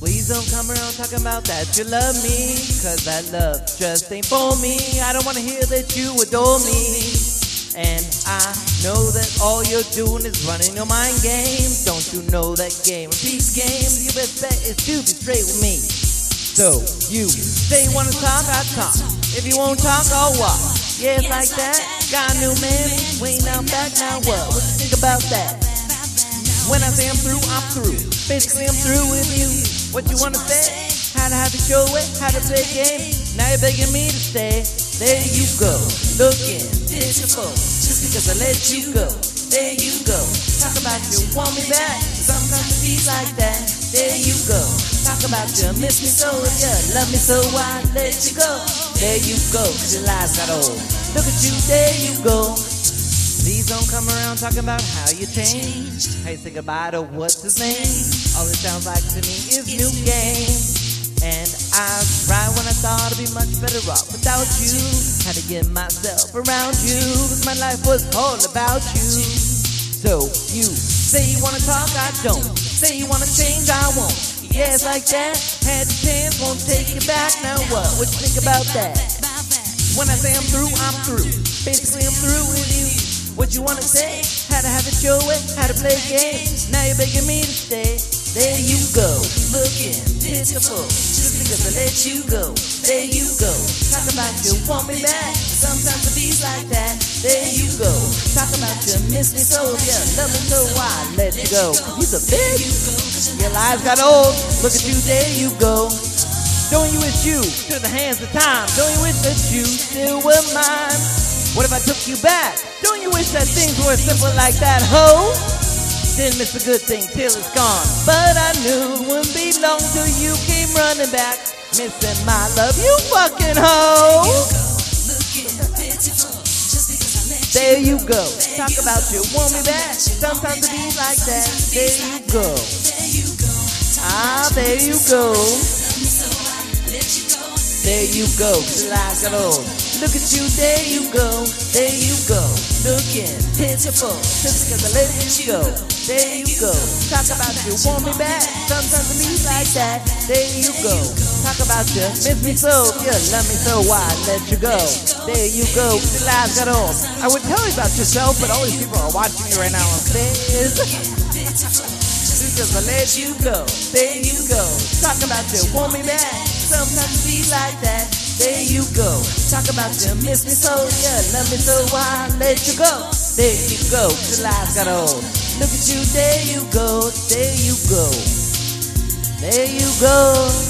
Please don't come around talking about that you love me, cause that love just ain't for me. I don't wanna hear that you adore me. And I know that all you're doing is running your mind game. Don't you know that game? A peace game. Your best bet is to be straight with me. So you say you wanna talk, I talk. If you won't talk, I'll walk. Yeah, it's like that. Got a new man, waiting out back, now what? What you think about that? When I say I'm through, I'm through. Basically, I'm through with you. What you wanna say? How to have to show it, how to play a game. Now you're begging me to stay. There you go, looking pitiful. Just because I let you go. There you go. Talk about you want me back. Sometimes it feels like that. There you go. Talk about you miss me so, yeah, love me so, why let you go? There you go, 'cause your lies got old. Look at you, there you go. Please don't come around talking about how you changed. How you say goodbye to what's his name. All it sounds like to me is new game. And I tried when I thought I'd be much better off without you. Had to get myself around you, 'cause my life was all about you. So you say you wanna talk, I don't. Say you wanna change, I won't. Yeah, it's like that. Had the chance, won't take it back. Now what? What you think about that? When I say I'm through, I'm through. Basically, I'm through with you. What you wanna say? How to have it show it, how to play a game. Now you're begging me to stay. There you go, looking pitiful. Just because I let you go. There you go. Talk about you want me back. Sometimes it feels like that. There you go. Talk about you miss me so, yeah, love me so, why let you go? He's a bitch. Your lives got old. Look at you, there you go. Don't you wish you to the hands of time? Don't you wish that you still were mine? What if I took you back? Don't you wish that things were simple like that, ho? Didn't miss a good thing till it's gone. But I knew it wouldn't be long till you came running back. Missing my love, you fucking ho. There you go. Talk about you want me back. Sometimes it be like that. There you go. Ah, there you go. There you go. Like an old. Look at you, there you go. There you go. Looking pitiful. Just because I let you go. There you go. Talk about you want me back. Sometimes it be like that. There you go. Talk about you miss me so. You love me so, why let you go? There you go. The lies got on. I would tell you about yourself, but all these people are watching me right now on stage. Because I let you go. There you go. Talk about you want me back. Sometimes it be like that. There you go. Talk about you miss me so, yeah, love me so, why let you go? There you go. The lies got old. Look at you, there you go. There you go. There you go.